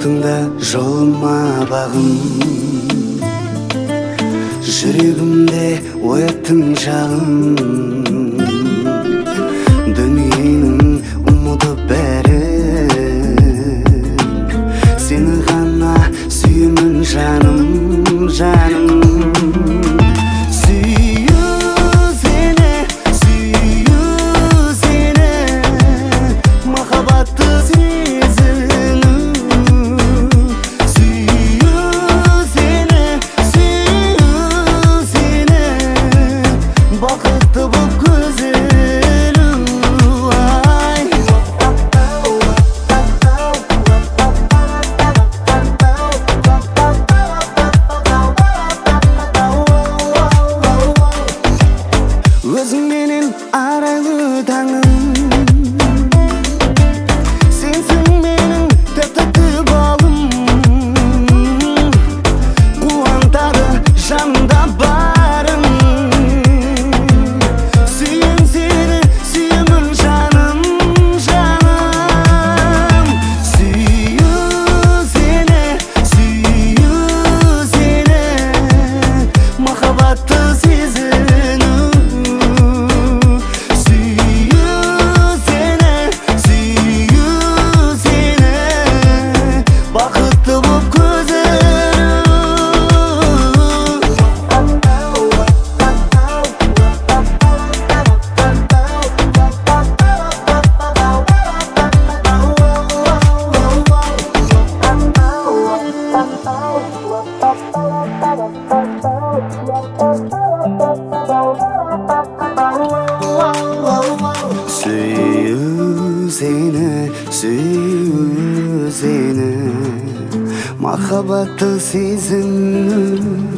Отыңда жолыма бағым, жүрегімде ояттың жағын. Дүниенің ұмыты бәрі, сені ғана сүйемін жаным, жаным. Өзің менен арайлы таңым, сенсің менің тәтті балым. Қуантады жанымда барың, сүйем сені, сүйемін жаным, жаным. Сүю сені, махаббатты сезіну. Süyü seni, mахаббатты сезіну.